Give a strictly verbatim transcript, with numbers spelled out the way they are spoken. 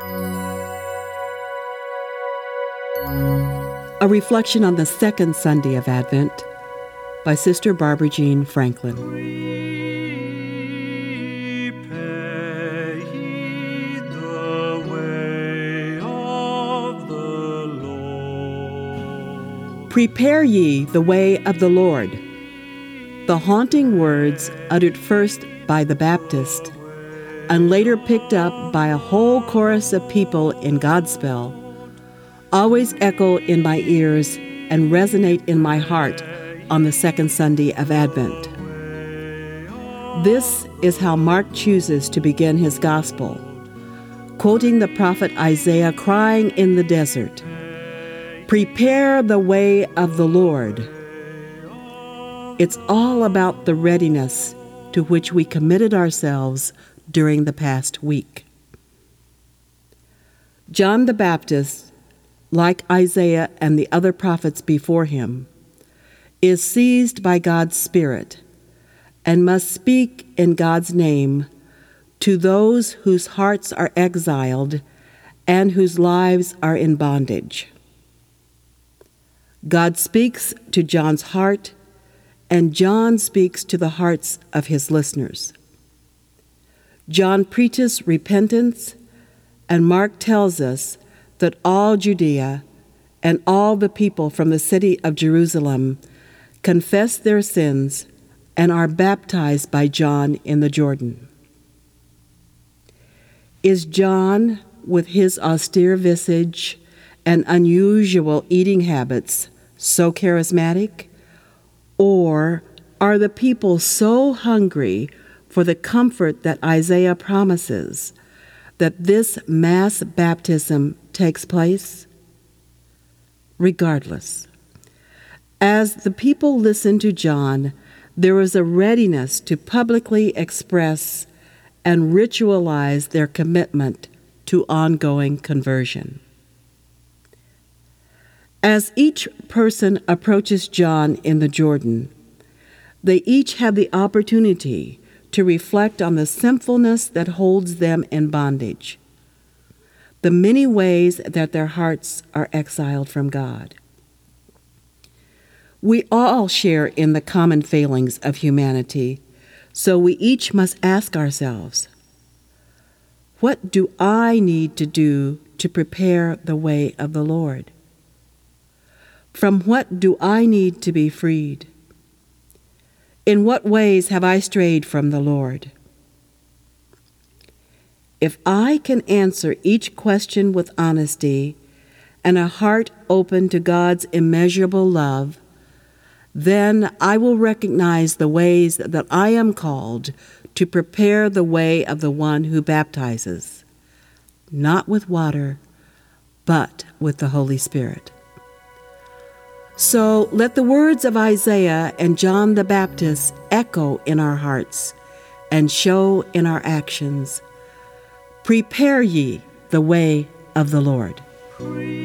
A reflection on the second Sunday of Advent by Sister Barbara Jean Franklin. Prepare ye the way of the Lord. Prepare ye the way of the Lord. The haunting words uttered first by the Baptist and later picked up by a whole chorus of people in Godspell always echo in my ears and resonate in my heart on the second Sunday of Advent. This is how Mark chooses to begin his gospel, quoting the prophet Isaiah crying in the desert, "Prepare the way of the Lord." It's all about the readiness to which we committed ourselves during the past week. John the Baptist, like Isaiah and the other prophets before him, is seized by God's Spirit and must speak in God's name to those whose hearts are exiled and whose lives are in bondage. God speaks to John's heart, and John speaks to the hearts of his listeners. John preaches repentance, and Mark tells us that all Judea and all the people from the city of Jerusalem confess their sins and are baptized by John in the Jordan. Is John, with his austere visage and unusual eating habits, so charismatic? Or are the people so hungry for the comfort that Isaiah promises that this mass baptism takes place? Regardless, as the people listen to John, there is a readiness to publicly express and ritualize their commitment to ongoing conversion. As each person approaches John in the Jordan, they each have the opportunity to reflect on the sinfulness that holds them in bondage, the many ways that their hearts are exiled from God. We all share in the common failings of humanity, so we each must ask ourselves, what do I need to do to prepare the way of the Lord? From what do I need to be freed? In what ways have I strayed from the Lord? If I can answer each question with honesty and a heart open to God's immeasurable love, then I will recognize the ways that I am called to prepare the way of the one who baptizes, not with water, but with the Holy Spirit. So let the words of Isaiah and John the Baptist echo in our hearts and show in our actions. Prepare ye the way of the Lord.